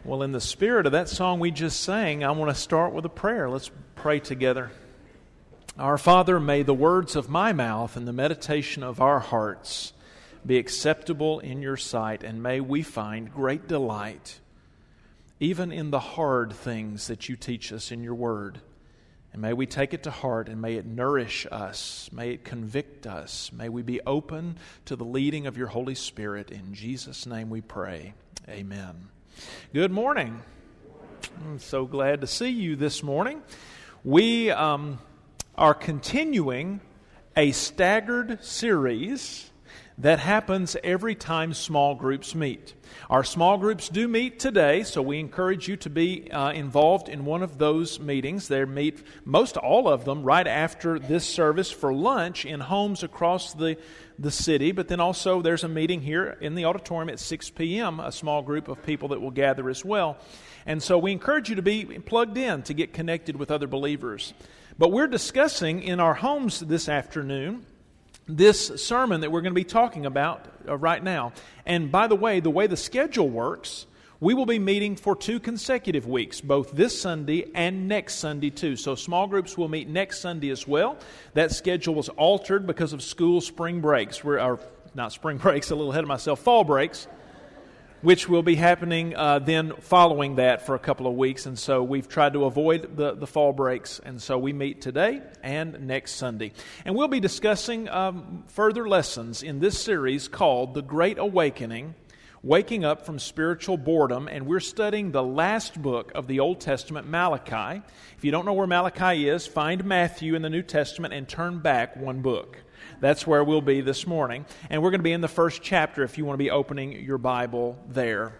Well, in the spirit of that song we just sang, I want to start with a prayer. Let's pray together. Our Father, may the words of my mouth and the meditation of our hearts be acceptable in your sight, and may we find great delight even in the hard things that you teach us in your word. And may we take it to heart, and may it nourish us, may it convict us, may we be open to the leading of your Holy Spirit. In Jesus' name we pray. Amen. Good morning. I'm so glad to see you this morning. We are continuing a staggered series that happens every time small groups meet. Our small groups do meet today, so we encourage you to be involved in one of those meetings. They meet, most all of them, right after this service for lunch in homes across the city, but then also there's a meeting here in the auditorium at 6 p.m., a small group of people that will gather as well. And so we encourage you to be plugged in to get connected with other believers. But we're discussing in our homes this afternoon this sermon that we're going to be talking about right now. And by the way the schedule works, we will be meeting for 2 consecutive weeks, both this Sunday and next Sunday too. So small groups will meet next Sunday as well. That schedule was altered because of school spring breaks. Not spring breaks, a little ahead of myself, fall breaks, which will be happening then following that for a couple of weeks. And so we've tried to avoid the fall breaks. And so we meet today and next Sunday. And we'll be discussing further lessons in this series called The Great Awakening, Waking Up from Spiritual Boredom. And we're studying the last book of the Old Testament, Malachi. If you don't know where Malachi is, find Matthew in the New Testament and turn back one book. That's where we'll be this morning. And we're going to be in the first chapter if you want to be opening your Bible there.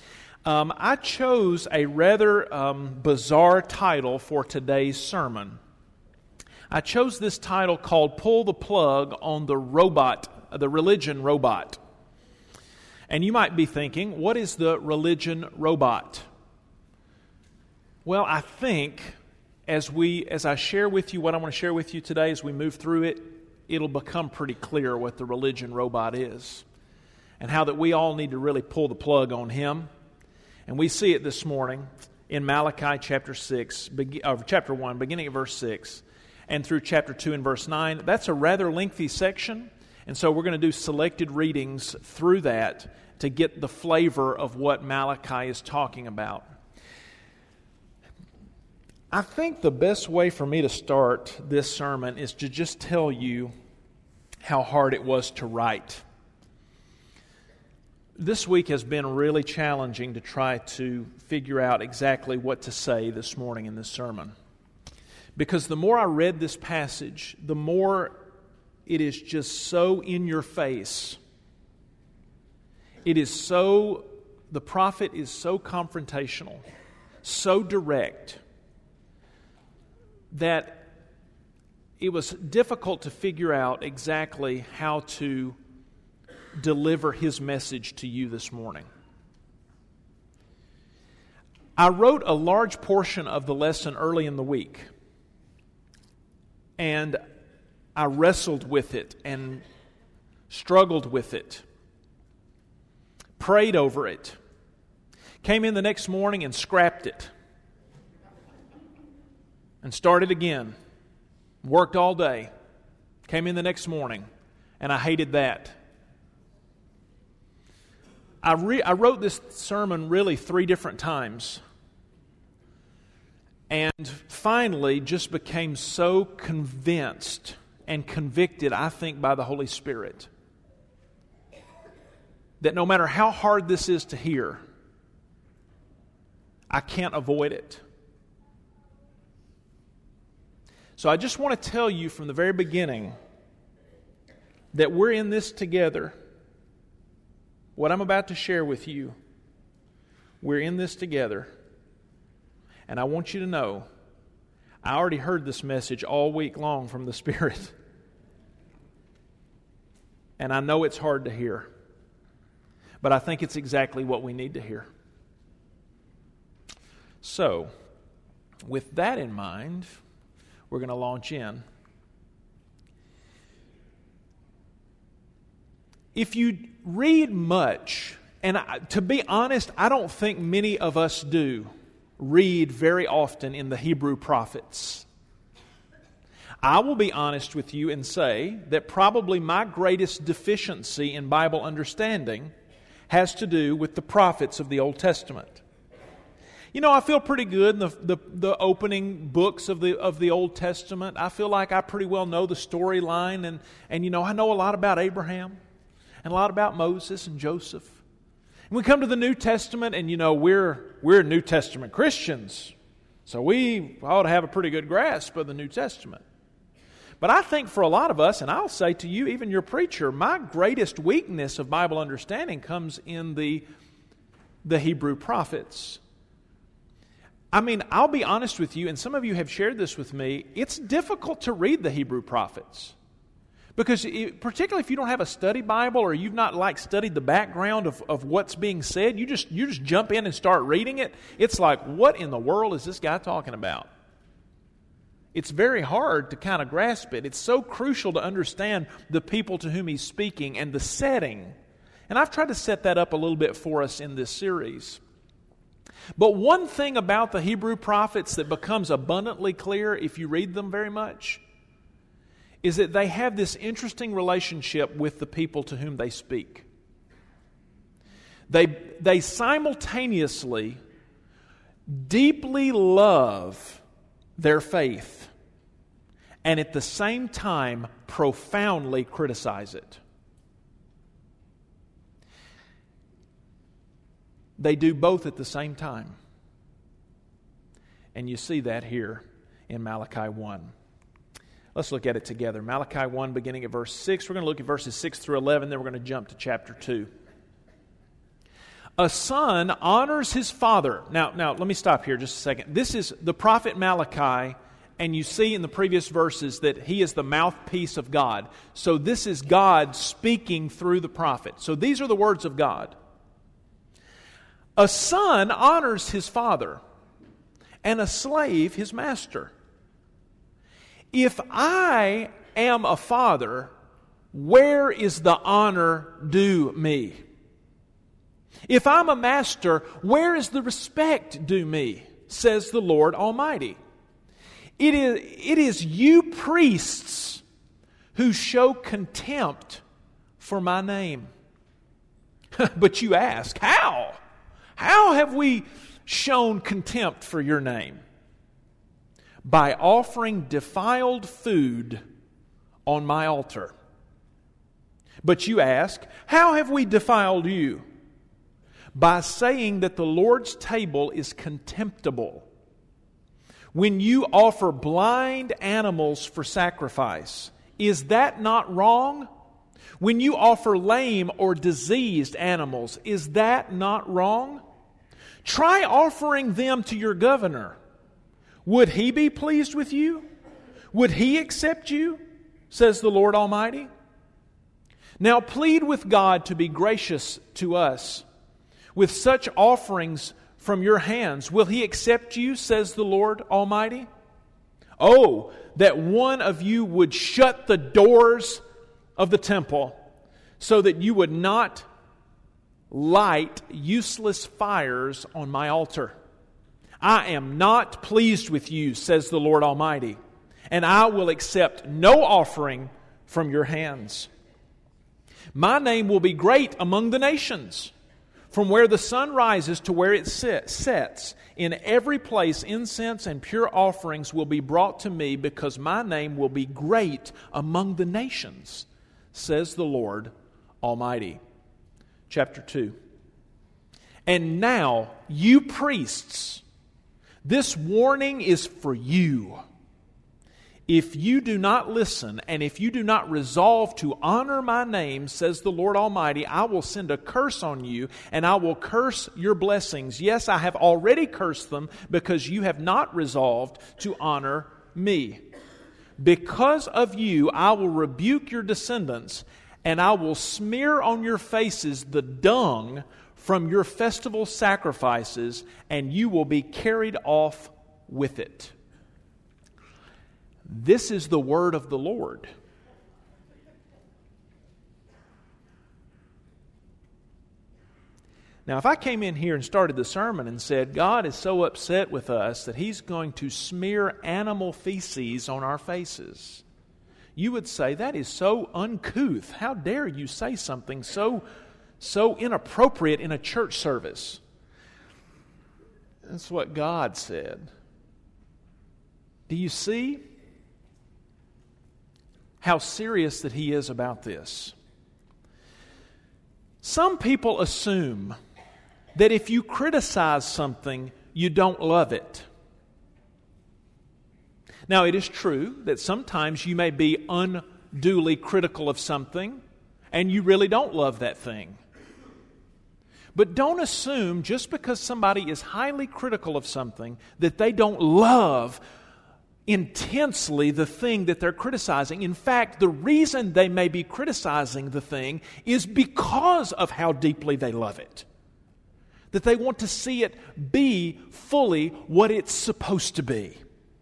I chose a rather bizarre title for today's sermon. I chose this title called Pull the Plug on the Religion Robot. And you might be thinking, what is the religion robot? Well, I think as I share with you what I want to share with you today, as we move through it, it'll become pretty clear what the religion robot is and how that we all need to really pull the plug on him. And we see it this morning in Malachi chapter 1, beginning at verse 6, and through chapter 2 and verse 9. That's a rather lengthy section, and so we're going to do selected readings through that to get the flavor of what Malachi is talking about. I think the best way for me to start this sermon is to just tell you how hard it was to write. This week has been really challenging to try to figure out exactly what to say this morning in this sermon. Because the more I read this passage, the more it is just so in your face. The prophet is so confrontational, so direct, that it was difficult to figure out exactly how to deliver his message to you this morning. I wrote a large portion of the lesson early in the week, and I wrestled with it and struggled with it, prayed over it, came in the next morning and scrapped it, and started again. Worked all day. Came in the next morning, and I hated that. I wrote this sermon really 3 different times, and finally just became so convinced and convicted, I think, by the Holy Spirit, that no matter how hard this is to hear, I can't avoid it. So I just want to tell you from the very beginning that we're in this together. What I'm about to share with you, we're in this together. And I want you to know, I already heard this message all week long from the Spirit. And I know it's hard to hear. But I think it's exactly what we need to hear. So, with that in mind, we're going to launch in. If you read much And to be honest, I don't think many of us do read very often in the Hebrew prophets. I will be honest with you and say that probably my greatest deficiency in Bible understanding has to do with the prophets of the Old Testament. You know, I feel pretty good in the opening books of the Old Testament. I feel like I pretty well know the storyline, and you know, I know a lot about Abraham and a lot about Moses and Joseph. And we come to the New Testament, and you know, we're New Testament Christians, so we ought to have a pretty good grasp of the New Testament. But I think for a lot of us, and I'll say to you, even your preacher, my greatest weakness of Bible understanding comes in the Hebrew prophets. I mean, I'll be honest with you, and some of you have shared this with me, it's difficult to read the Hebrew prophets. Because particularly if you don't have a study Bible or you've not studied the background of what's being said, you just jump in and start reading it. It's like, what in the world is this guy talking about? It's very hard to kind of grasp it. It's so crucial to understand the people to whom he's speaking and the setting. And I've tried to set that up a little bit for us in this series. But one thing about the Hebrew prophets that becomes abundantly clear if you read them very much is that they have this interesting relationship with the people to whom they speak. They simultaneously deeply love their faith and at the same time profoundly criticize it. They do both at the same time. And you see that here in Malachi 1. Let's look at it together. Malachi 1, beginning at verse 6. We're going to look at verses 6 through 11, then we're going to jump to chapter 2. A son honors his father. Now, let me stop here just a second. This is the prophet Malachi, and you see in the previous verses that he is the mouthpiece of God. So this is God speaking through the prophet. So these are the words of God. A son honors his father, and a slave his master. If I am a father, where is the honor due me? If I'm a master, where is the respect due me? Says the Lord Almighty. It is you priests who show contempt for my name. But you ask, how? How have we shown contempt for your name? By offering defiled food on my altar. But you ask, how have we defiled you? By saying that the Lord's table is contemptible. When you offer blind animals for sacrifice, is that not wrong? When you offer lame or diseased animals, is that not wrong? Try offering them to your governor. Would he be pleased with you? Would he accept you? Says the Lord Almighty. Now plead with God to be gracious to us. With such offerings from your hands, will he accept you? Says the Lord Almighty. Oh, that one of you would shut the doors of the temple so that you would not light useless fires on my altar. I am not pleased with you, says the Lord Almighty, and I will accept no offering from your hands. My name will be great among the nations. From where the sun rises to where it sets, in every place incense and pure offerings will be brought to me, because my name will be great among the nations, says the Lord Almighty. Chapter 2. And now, you priests, this warning is for you. If you do not listen, and if you do not resolve to honor my name, says the Lord Almighty, I will send a curse on you, and I will curse your blessings. Yes, I have already cursed them, because you have not resolved to honor me. Because of you, I will rebuke your descendants, and I will smear on your faces the dung from your festival sacrifices, and you will be carried off with it. This is the word of the Lord. Now, if I came in here and started the sermon and said, God is so upset with us that He's going to smear animal feces on our faces, you would say, that is so uncouth. How dare you say something so inappropriate in a church service? That's what God said. Do you see how serious that He is about this? Some people assume that if you criticize something, you don't love it. Now, it is true that sometimes you may be unduly critical of something and you really don't love that thing. But don't assume just because somebody is highly critical of something that they don't love intensely the thing that they're criticizing. In fact, the reason they may be criticizing the thing is because of how deeply they love it. That they want to see it be fully what it's supposed to be.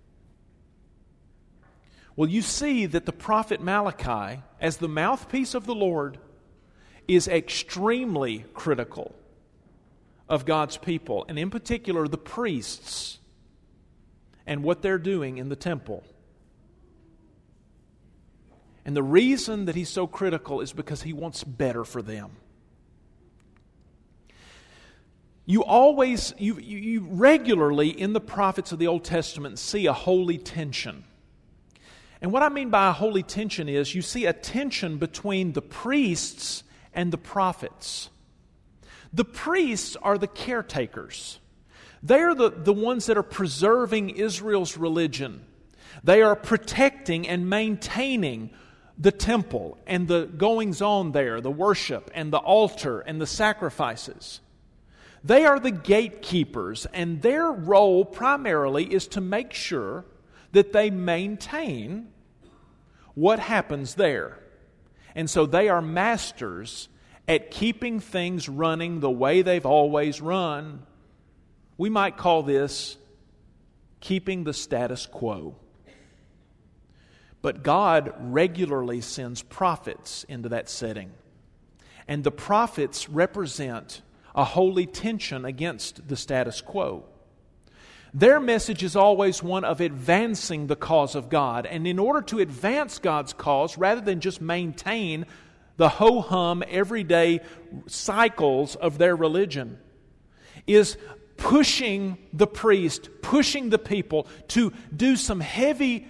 Well, you see that the prophet Malachi, as the mouthpiece of the Lord, is extremely critical of God's people, and in particular the priests and what they're doing in the temple. And the reason that he's so critical is because he wants better for them. You regularly in the prophets of the Old Testament see a holy tension. And what I mean by a holy tension is you see a tension between the priests and the prophets. The priests are the caretakers. They are the ones that are preserving Israel's religion. They are protecting and maintaining the temple and the goings-on there, the worship and the altar and the sacrifices. They are the gatekeepers, and their role primarily is to make sure that they maintain what happens there. And so they are masters at keeping things running the way they've always run. We might call this keeping the status quo. But God regularly sends prophets into that setting. And the prophets represent a holy tension against the status quo. Their message is always one of advancing the cause of God. And in order to advance God's cause, rather than just maintain the ho-hum everyday cycles of their religion, is pushing the priest, pushing the people to do some heavy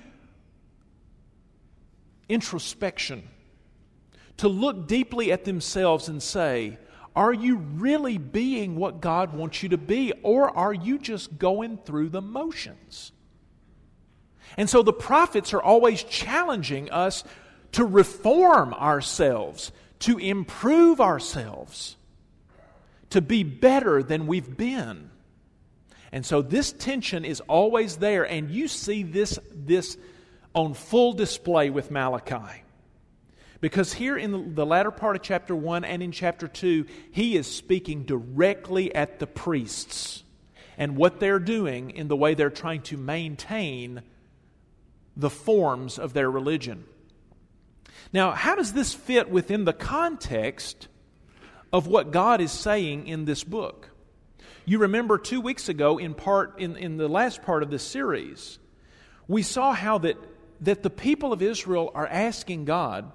introspection, to look deeply at themselves and say, are you really being what God wants you to be, or are you just going through the motions? And so the prophets are always challenging us to reform ourselves, to improve ourselves, to be better than we've been. And so this tension is always there, and you see this on full display with Malachi. Because here in the latter part of chapter 1 and in chapter 2, he is speaking directly at the priests and what they're doing in the way they're trying to maintain the forms of their religion. Now, how does this fit within the context of what God is saying in this book? You remember 2 weeks ago in the last part of this series, we saw how that the people of Israel are asking God,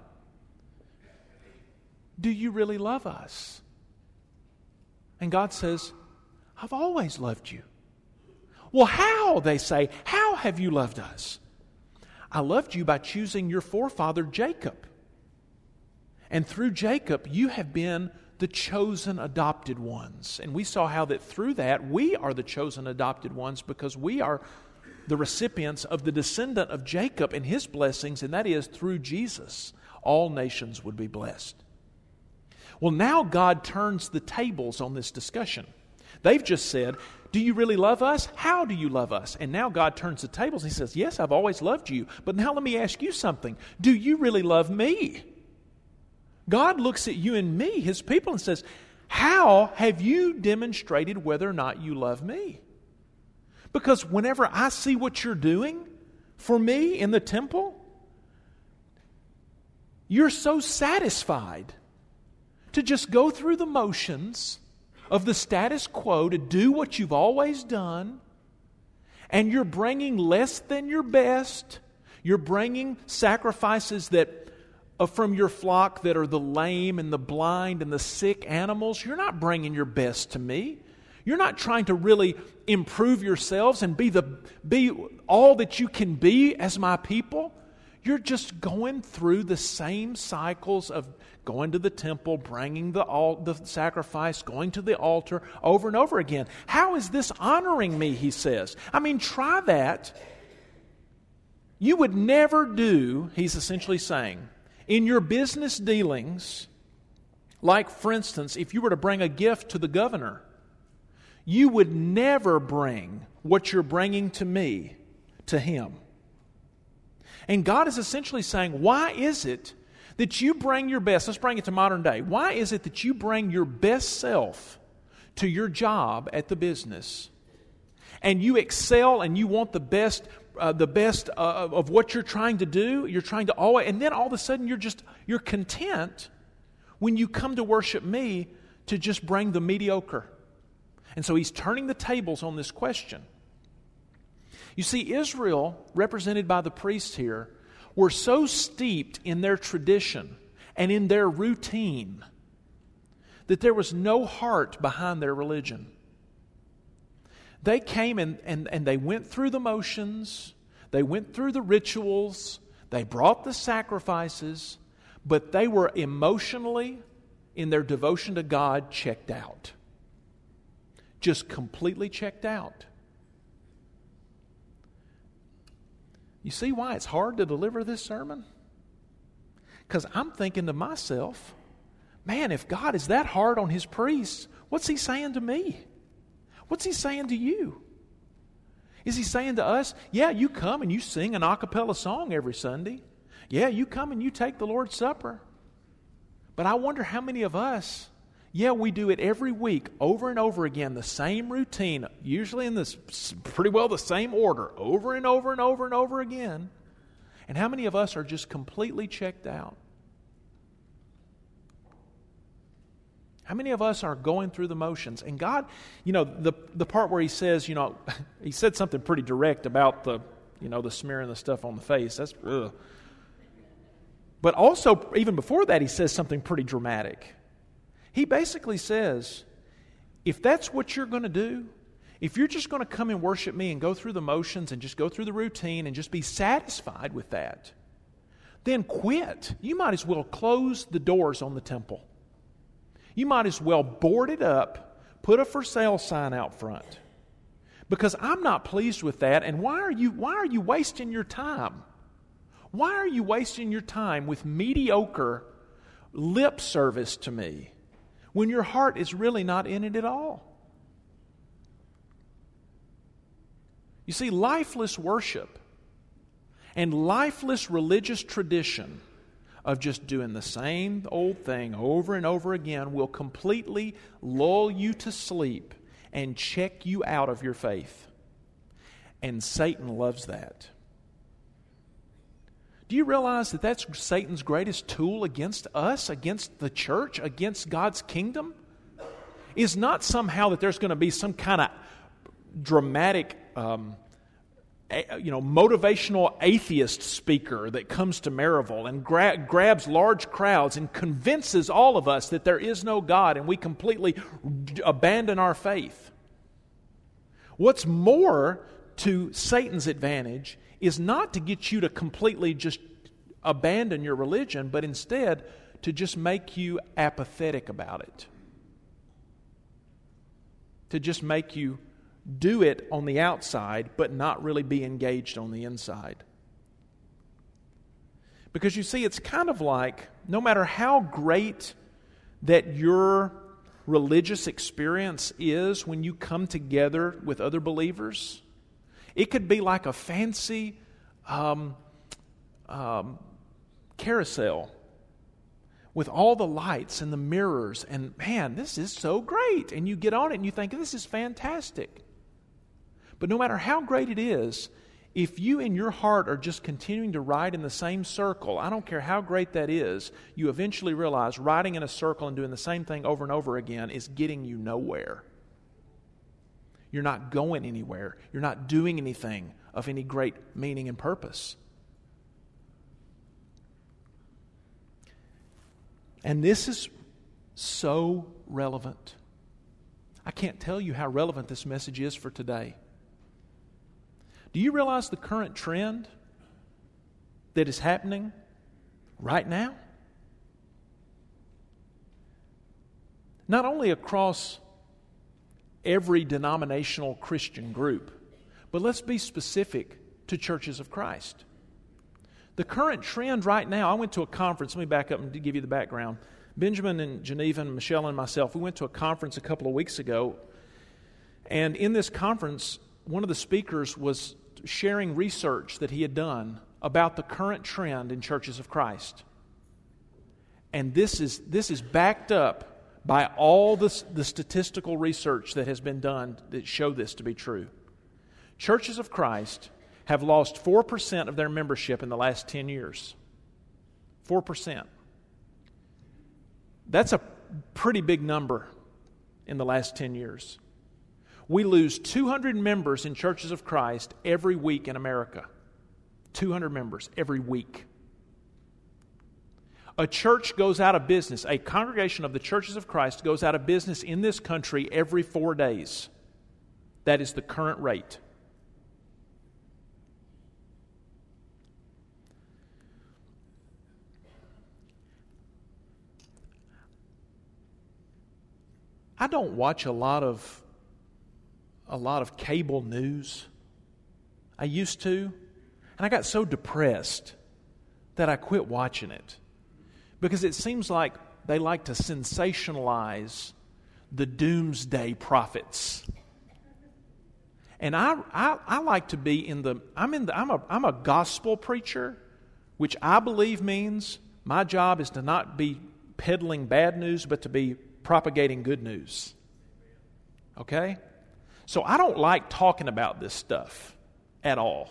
do you really love us? And God says, I've always loved you. Well, how? They say, how have you loved us? I loved you by choosing your forefather Jacob. And through Jacob, you have been the chosen adopted ones. And we saw how that through that, we are the chosen adopted ones because we are the recipients of the descendant of Jacob and his blessings, and that is through Jesus, all nations would be blessed. Well, now God turns the tables on this discussion. They've just said, do you really love us? How do you love us? And now God turns the tables. He says, yes, I've always loved you. But now let me ask you something. Do you really love me? God looks at you and me, His people, and says, how have you demonstrated whether or not you love me? Because whenever I see what you're doing for me in the temple, you're so satisfied to just go through the motions of the status quo to do what you've always done, and you're bringing less than your best. You're bringing sacrifices that from your flock that are the lame and the blind and the sick animals. You're not bringing your best to me. You're not trying to really improve yourselves and be all that you can be as my people. You're just going through the same cycles of going to the temple, bringing the sacrifice, going to the altar over and over again. How is this honoring me, he says. I mean, try that. You would never do, he's essentially saying, in your business dealings, like, for instance, if you were to bring a gift to the governor, you would never bring what you're bringing to me to him. And God is essentially saying, why is it that you bring your best? Let's bring it to modern day. Why is it that you bring your best self to your job at the business, and you excel and you want the best of what you're trying to do? You're trying to always, and then all of a sudden you're content when you come to worship me to just bring the mediocre. And so he's turning the tables on this question. You see, Israel, represented by the priests here, were so steeped in their tradition and in their routine that there was no heart behind their religion. They came and they went through the motions, they went through the rituals, they brought the sacrifices, but they were emotionally, in their devotion to God, checked out. Just completely checked out. You see why it's hard to deliver this sermon? Because I'm thinking to myself, man, if God is that hard on His priests, what's He saying to me? What's He saying to you? Is He saying to us, yeah, you come and you sing an a cappella song every Sunday. Yeah, you come and you take the Lord's Supper. But I wonder how many of us, yeah, we do it every week, over and over again, the same routine, usually in this pretty well the same order, over and over and over and over again. And how many of us are just completely checked out? How many of us are going through the motions? And God, the part where He says, He said something pretty direct about the smearing the stuff on the face. That's ugh. But also, even before that, He says something pretty dramatic. He basically says, if that's what you're going to do, if you're just going to come and worship me and go through the motions and just go through the routine and just be satisfied with that, then quit. You might as well close the doors on the temple. You might as well board it up, put a for sale sign out front. Because I'm not pleased with that, and why are you wasting your time? Why are you wasting your time with mediocre lip service to me when your heart is really not in it at all? You see, lifeless worship and lifeless religious tradition of just doing the same old thing over and over again will completely lull you to sleep and check you out of your faith. And Satan loves that. Do you realize that that's Satan's greatest tool against us, against the church, against God's kingdom? Is not somehow that there's going to be some kind of dramatic motivational atheist speaker that comes to Maryville and grabs large crowds and convinces all of us that there is no God and we completely abandon our faith. What's more to Satan's advantage is not to get you to completely just abandon your religion, but instead to just make you apathetic about it. To just make you do it on the outside, but not really be engaged on the inside. Because you see, it's kind of like, no matter how great that your religious experience is when you come together with other believers, it could be like a fancy carousel with all the lights and the mirrors, and man, this is so great. And you get on it and you think, this is fantastic. But no matter how great it is, if you in your heart are just continuing to ride in the same circle, I don't care how great that is, you eventually realize riding in a circle and doing the same thing over and over again is getting you nowhere. You're not going anywhere. You're not doing anything of any great meaning and purpose. And this is so relevant. I can't tell you how relevant this message is for today. Do you realize the current trend that is happening right now? Not only across every denominational Christian group, but let's be specific to churches of Christ. The current trend right now, I went to a conference, let me back up and give you the background. Benjamin and Geneva and Michelle and myself, we went to a conference a couple of weeks ago, and in this conference, one of the speakers was sharing research that he had done about the current trend in churches of Christ. And this is backed up by all the statistical research that has been done that show this to be true. Churches of Christ have lost 4% of their membership in the last 10 years. 4%. That's a pretty big number in the last 10 years. We lose 200 members in churches of Christ every week in America. 200 members every week. A church goes out of business. A congregation of the churches of Christ goes out of business in this country every 4 days. That is the current rate. I don't watch a lot of cable news. I used to, and I got so depressed that I quit watching it because it seems like they like to sensationalize the doomsday prophets. And I like to be I'm a gospel preacher, which I believe means my job is to not be peddling bad news, but to be propagating good news. Okay? So I don't like talking about this stuff at all.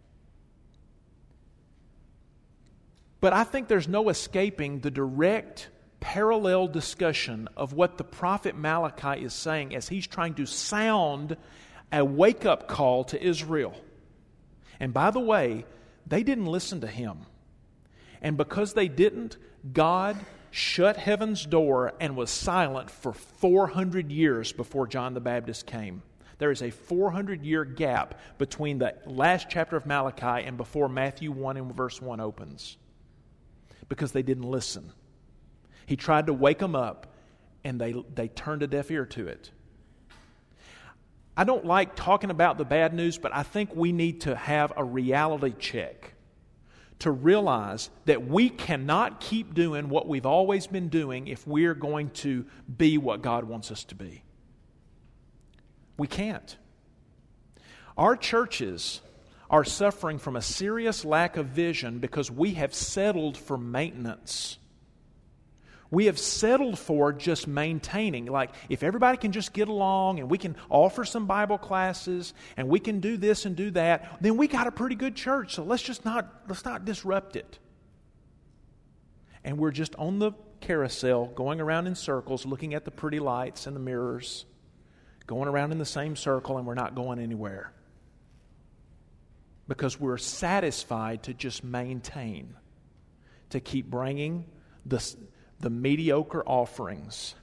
But I think there's no escaping the direct parallel discussion of what the prophet Malachi is saying as he's trying to sound a wake-up call to Israel. And by the way, they didn't listen to him. And because they didn't, God shut heaven's door and was silent for 400 years before John the Baptist came. There is a 400-year gap between the last chapter of Malachi and before Matthew 1 and verse 1 opens. Because they didn't listen. He tried to wake them up, and they turned a deaf ear to it. I don't like talking about the bad news, but I think we need to have a reality check to realize that we cannot keep doing what we've always been doing if we're going to be what God wants us to be. We can't. Our churches are suffering from a serious lack of vision because we have settled for maintenance. We have settled for just maintaining. Like, if everybody can just get along and we can offer some Bible classes and we can do this and do that, then we got a pretty good church. So let's not disrupt it. And we're just on the carousel, going around in circles, looking at the pretty lights and the mirrors, going around in the same circle, and we're not going anywhere. Because we're satisfied to just maintain, to keep bringing the mediocre offerings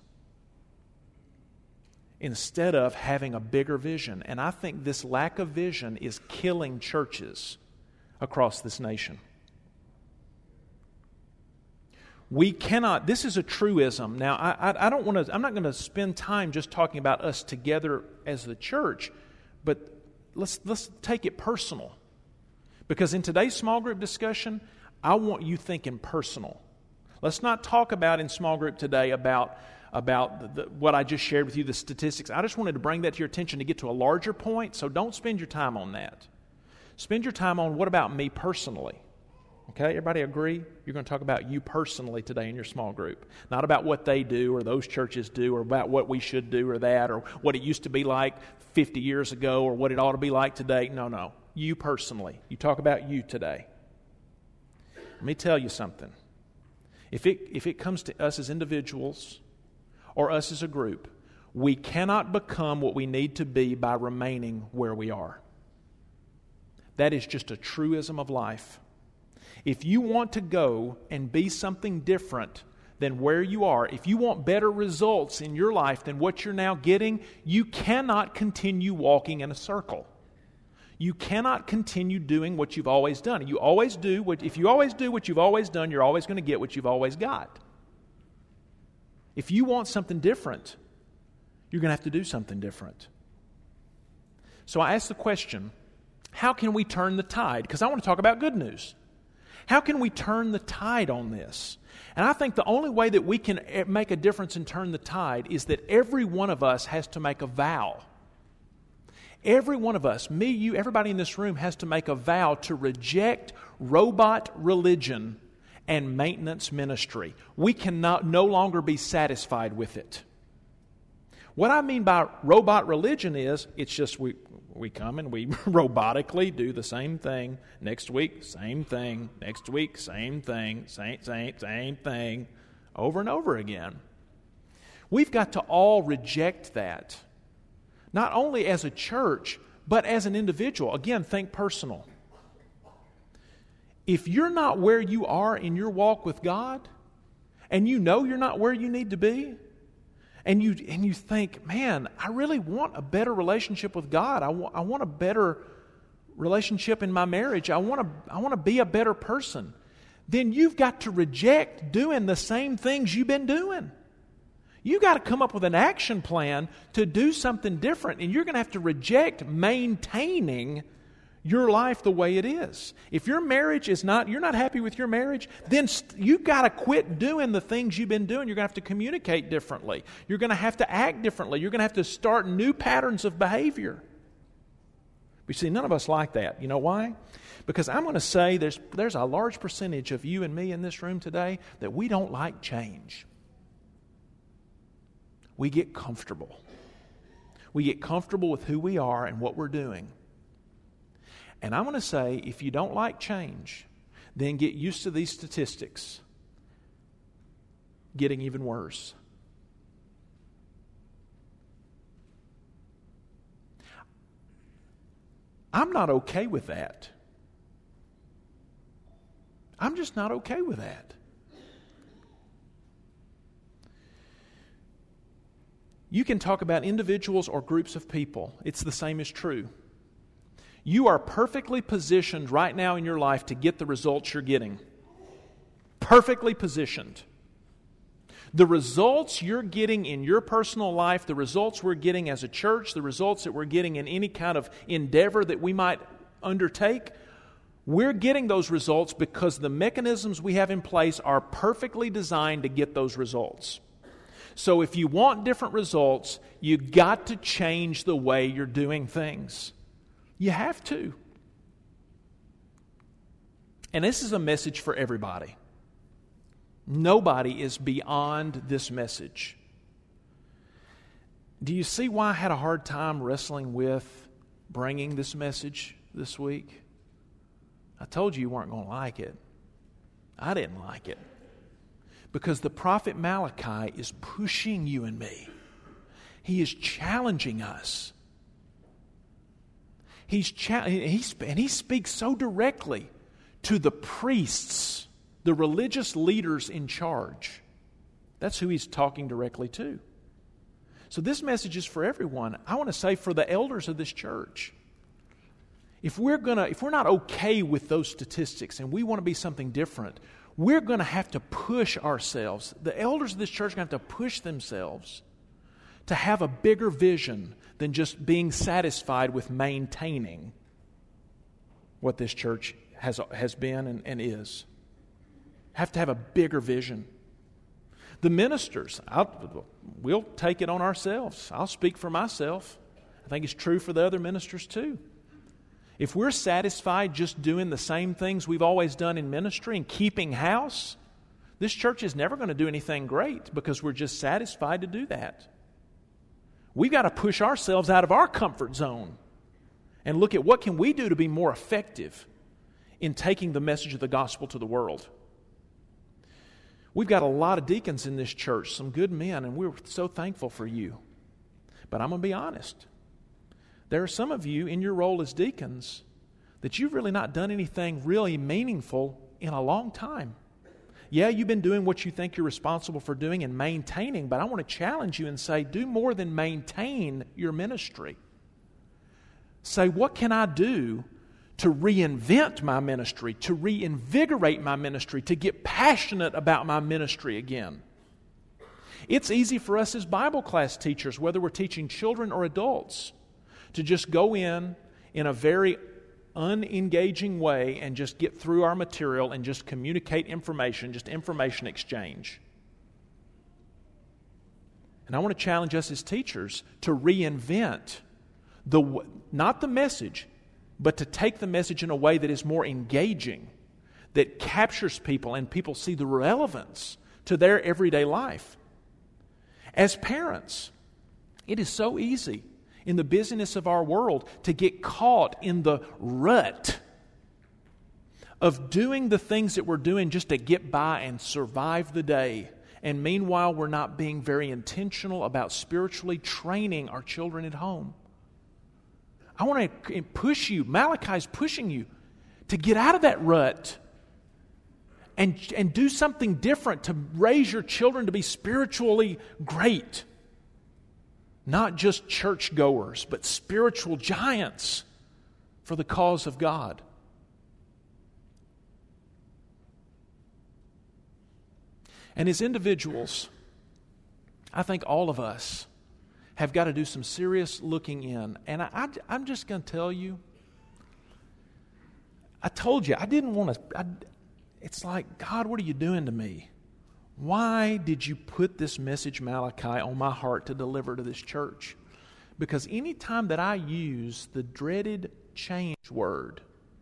instead of having a bigger vision. And I think this lack of vision is killing churches across this nation. We cannot, this is a truism. Now, I'm not going to spend time just talking about us together as the church, but let's take it personal. Because in today's small group discussion, I want you thinking personal. Let's not talk about in small group today about what I just shared with you, the statistics. I just wanted to bring that to your attention to get to a larger point, so don't spend your time on that. Spend your time on what about me personally? Okay, everybody agree? You're going to talk about you personally today in your small group. Not about what they do or those churches do or about what we should do or that or what it used to be like 50 years ago or what it ought to be like today. No. You personally. You talk about you today. Let me tell you something. If it comes to us as individuals or us as a group, we cannot become what we need to be by remaining where we are. That is just a truism of life. If you want to go and be something different than where you are, if you want better results in your life than what you're now getting, you cannot continue walking in a circle. You cannot continue doing what you've always done. If you always do what you've always done, you're always going to get what you've always got. If you want something different, you're going to have to do something different. So I ask the question, how can we turn the tide? Because I want to talk about good news. How can we turn the tide on this? And I think the only way that we can make a difference and turn the tide is that every one of us has to make a vow. Every one of us, me, you, everybody in this room has to make a vow to reject robot religion and maintenance ministry. We cannot no longer be satisfied with it. What I mean by robot religion is, it's just we come and we robotically do the same thing. Next week, same thing. Next week, same thing. Same thing. Over and over again. We've got to all reject that. Not only as a church, but as an individual. Again, think personal. If you're not where you are in your walk with God, and you know you're not where you need to be, and you think, man, I really want a better relationship with God. I want a better relationship in my marriage. I want to be a better person. Then you've got to reject doing the same things you've been doing. You've got to come up with an action plan to do something different, and you're going to have to reject maintaining your life the way it is. If your marriage is you're not happy with your marriage, then you've got to quit doing the things you've been doing. You're going to have to communicate differently. You're going to have to act differently. You're going to have to start new patterns of behavior. But you see, none of us like that. You know why? Because I'm going to say there's a large percentage of you and me in this room today that we don't like change. We get comfortable. We get comfortable with who we are and what we're doing. And I'm going to say, if you don't like change, then get used to these statistics getting even worse. I'm not okay with that. I'm just not okay with that. You can talk about individuals or groups of people. It's the same as true. You are perfectly positioned right now in your life to get the results you're getting. Perfectly positioned. The results you're getting in your personal life, the results we're getting as a church, the results that we're getting in any kind of endeavor that we might undertake, we're getting those results because the mechanisms we have in place are perfectly designed to get those results. So if you want different results, you got to change the way you're doing things. You have to. And this is a message for everybody. Nobody is beyond this message. Do you see why I had a hard time wrestling with bringing this message this week? I told you weren't going to like it. I didn't like it. Because the prophet Malachi is pushing you and me. He is challenging us. And he speaks so directly to the priests, the religious leaders in charge. That's who he's talking directly to. So this message is for everyone. I want to say for the elders of this church. If we're not okay with those statistics and we want to be something different, we're going to have to push ourselves. The elders of this church are going to have to push themselves to have a bigger vision than just being satisfied with maintaining what this church has been and is. Have to have a bigger vision. The ministers, we'll take it on ourselves. I'll speak for myself. I think it's true for the other ministers too. If we're satisfied just doing the same things we've always done in ministry and keeping house, this church is never going to do anything great because we're just satisfied to do that. We've got to push ourselves out of our comfort zone and look at what can we do to be more effective in taking the message of the gospel to the world. We've got a lot of deacons in this church, some good men, and we're so thankful for you. But I'm going to be honest. There are some of you in your role as deacons that you've really not done anything really meaningful in a long time. Yeah, you've been doing what you think you're responsible for doing and maintaining, but I want to challenge you and say, do more than maintain your ministry. Say, what can I do to reinvent my ministry, to reinvigorate my ministry, to get passionate about my ministry again? It's easy for us as Bible class teachers, whether we're teaching children or adults, to just go in a very unengaging way and just get through our material and just communicate information, just information exchange. And I want to challenge us as teachers to reinvent not the message, but to take the message in a way that is more engaging, that captures people and people see the relevance to their everyday life. As parents, it is so easy in the busyness of our world to get caught in the rut of doing the things that we're doing just to get by and survive the day. And meanwhile, we're not being very intentional about spiritually training our children at home. I want to push you, Malachi's pushing you to get out of that rut and do something different to raise your children to be spiritually great. Not just churchgoers, but spiritual giants for the cause of God. And as individuals, I think all of us have got to do some serious looking in. And I'm just going to tell you, I told you, I didn't want to, it's like, God, what are you doing to me? Why did you put this message, Malachi, on my heart to deliver to this church? Because anytime that I use the dreaded change word,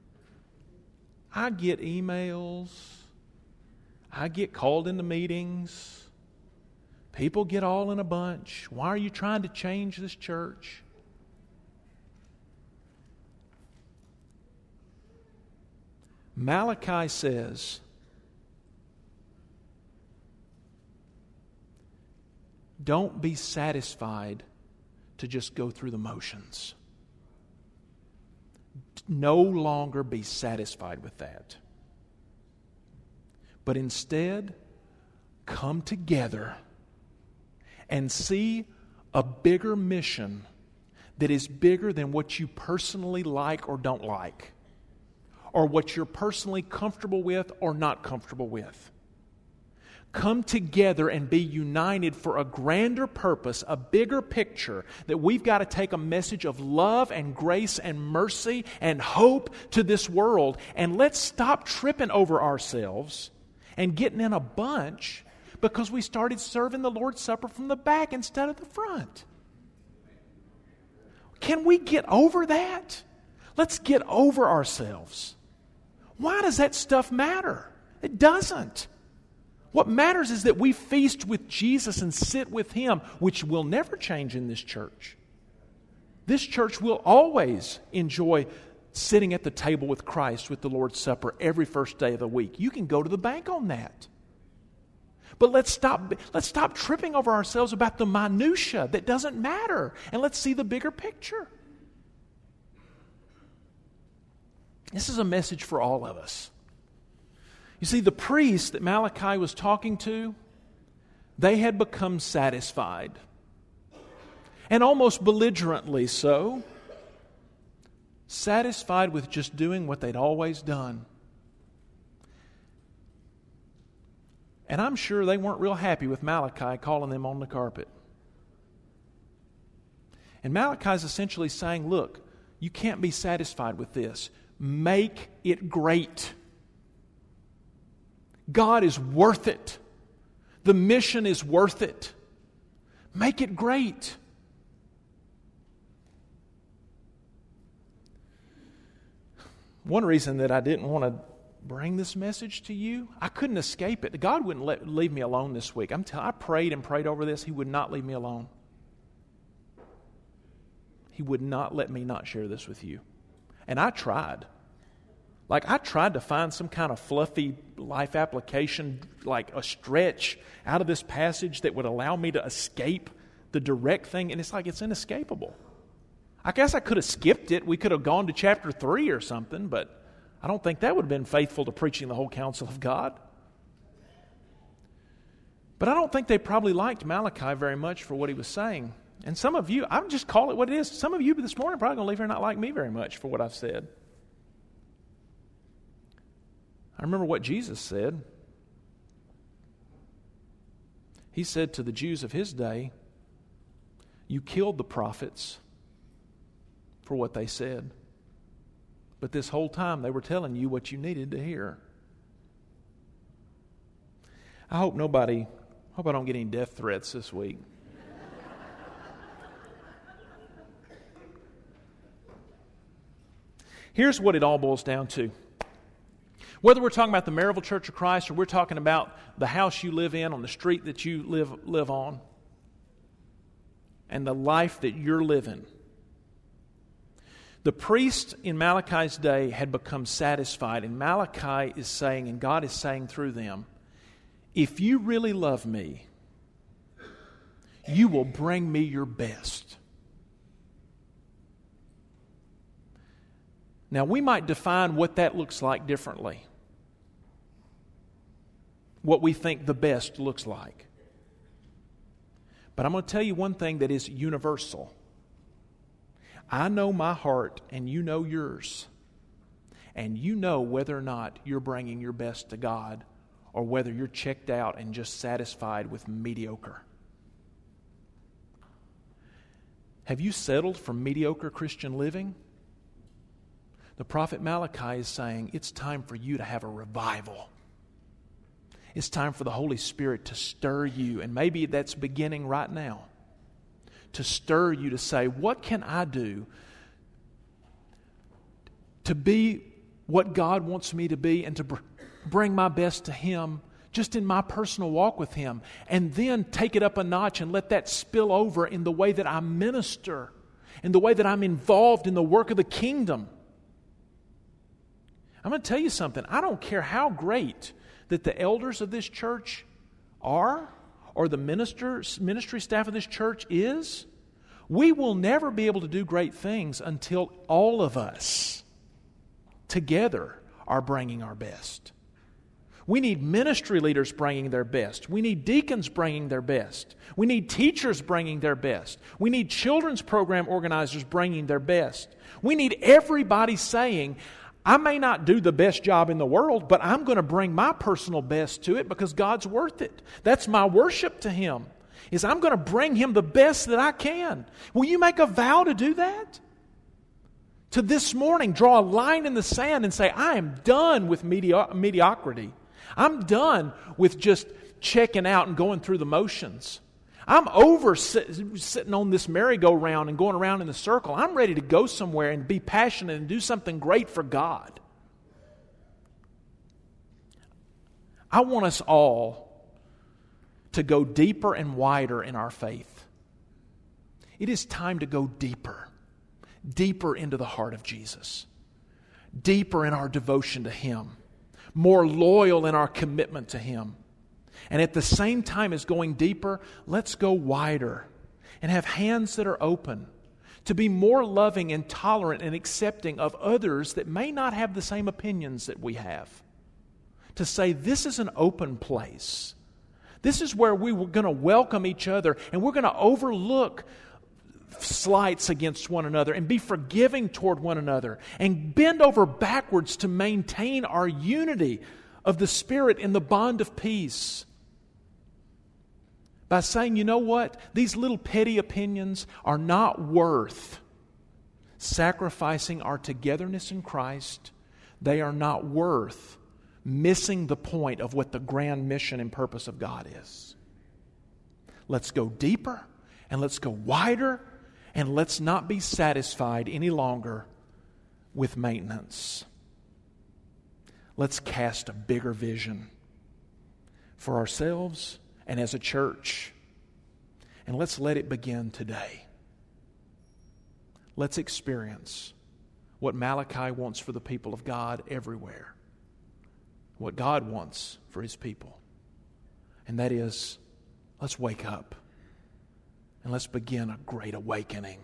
I get emails, I get called into meetings, people get all in a bunch. Why are you trying to change this church? Malachi says, don't be satisfied to just go through the motions. No longer be satisfied with that. But instead, come together and see a bigger mission that is bigger than what you personally like or don't like, or what you're personally comfortable with or not comfortable with. Come together and be united for a grander purpose, a bigger picture, that we've got to take a message of love and grace and mercy and hope to this world. And let's stop tripping over ourselves and getting in a bunch because we started serving the Lord's Supper from the back instead of the front. Can we get over that? Let's get over ourselves. Why does that stuff matter? It doesn't. What matters is that we feast with Jesus and sit with Him, which will never change in this church. This church will always enjoy sitting at the table with Christ with the Lord's Supper every first day of the week. You can go to the bank on that. But let's stop tripping over ourselves about the minutia that doesn't matter, and let's see the bigger picture. This is a message for all of us. You see, the priests that Malachi was talking to, they had become satisfied, and almost belligerently so, satisfied with just doing what they'd always done. And I'm sure they weren't real happy with Malachi calling them on the carpet. And Malachi's essentially saying, look, you can't be satisfied with this. Make it great. God is worth it. The mission is worth it. Make it great. One reason that I didn't want to bring this message to you, I couldn't escape it. God wouldn't leave me alone this week. I prayed and prayed over this. He would not leave me alone. He would not let me not share this with you. And I tried. I tried to find some kind of fluffy life application, like a stretch out of this passage that would allow me to escape the direct thing. And it's inescapable. I guess I could have skipped it. We could have gone to chapter 3 or something, but I don't think that would have been faithful to preaching the whole counsel of God. But I don't think they probably liked Malachi very much for what he was saying. And some of you, I'll just call it what it is. Some of you this morning are probably going to leave here and not like me very much for what I've said. I remember what Jesus said. He said to the Jews of his day, "You killed the prophets for what they said. But this whole time they were telling you what you needed to hear." I hope I don't get any death threats this week. Here's what it all boils down to. Whether we're talking about the Maryville Church of Christ or we're talking about the house you live in, on the street that you live on, and the life that you're living, the priests in Malachi's day had become satisfied, and Malachi is saying, and God is saying through them, if you really love me, you will bring me your best. Now, we might define what that looks like differently. What we think the best looks like. But I'm going to tell you one thing that is universal. I know my heart and you know yours. And you know whether or not you're bringing your best to God or whether you're checked out and just satisfied with mediocre. Have you settled for mediocre Christian living? The prophet Malachi is saying it's time for you to have a revival. It's time for the Holy Spirit to stir you, and maybe that's beginning right now. To stir you to say, what can I do to be what God wants me to be and to bring my best to Him just in my personal walk with Him, and then take it up a notch and let that spill over in the way that I minister, in the way that I'm involved in the work of the kingdom. I'm going to tell you something. I don't care how great that the elders of this church are or the ministry staff of this church is. We will never be able to do great things until all of us together are bringing our best. We need ministry leaders bringing their best. We need deacons bringing their best. We need teachers bringing their best. We need children's program organizers bringing their best. We need everybody saying, I may not do the best job in the world, but I'm going to bring my personal best to it because God's worth it. That's my worship to Him, is I'm going to bring Him the best that I can. Will you make a vow to do that? To this morning, draw a line in the sand and say, I am done with mediocrity. I'm done with just checking out and going through the motions. I'm over sitting on this merry-go-round and going around in the circle. I'm ready to go somewhere and be passionate and do something great for God. I want us all to go deeper and wider in our faith. It is time to go deeper, deeper into the heart of Jesus, deeper in our devotion to Him, more loyal in our commitment to Him. And at the same time as going deeper, let's go wider and have hands that are open to be more loving and tolerant and accepting of others that may not have the same opinions that we have. To say this is an open place. This is where we're going to welcome each other and we're going to overlook slights against one another and be forgiving toward one another and bend over backwards to maintain our unity of the Spirit in the bond of peace. By saying, you know what? These little petty opinions are not worth sacrificing our togetherness in Christ. They are not worth missing the point of what the grand mission and purpose of God is. Let's go deeper and let's go wider and let's not be satisfied any longer with maintenance. let's cast a bigger vision for ourselves and as a church. And let's let it begin today. Let's experience what Malachi wants for the people of God everywhere. What God wants for His people. And that is, let's wake up and let's begin a great awakening.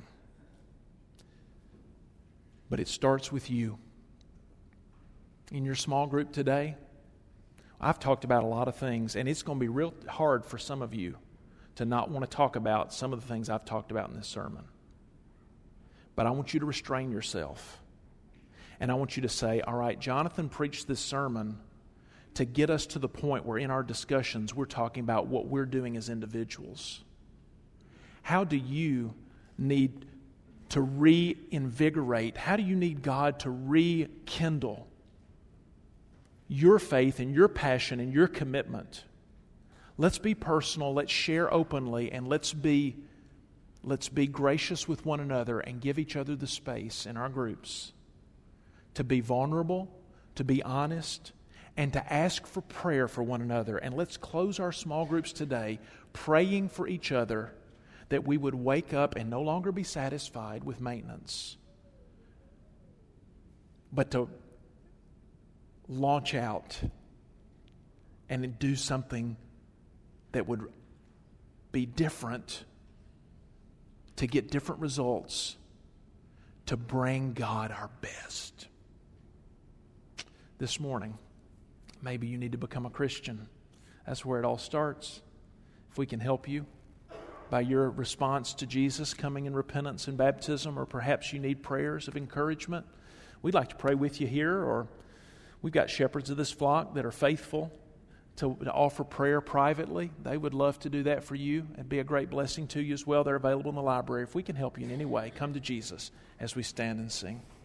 But it starts with you. In your small group today, I've talked about a lot of things, and it's going to be real hard for some of you to not want to talk about some of the things I've talked about in this sermon. But I want you to restrain yourself. And I want you to say, all right, Jonathan preached this sermon to get us to the point where in our discussions we're talking about what we're doing as individuals. How do you need to reinvigorate? How do you need God to rekindle your faith and your passion and your commitment? Let's be personal, let's share openly, and let's be gracious with one another and give each other the space in our groups to be vulnerable, to be honest, and to ask for prayer for one another. And let's close our small groups today praying for each other that we would wake up and no longer be satisfied with maintenance, but to launch out and do something that would be different, to get different results, to bring God our best. This morning, maybe you need to become a Christian. That's where it all starts. If we can help you by your response to Jesus coming in repentance and baptism, or perhaps you need prayers of encouragement, we'd like to pray with you here, or we've got shepherds of this flock that are faithful to offer prayer privately. They would love to do that for you and be a great blessing to you as well. They're available in the library. If we can help you in any way, come to Jesus as we stand and sing.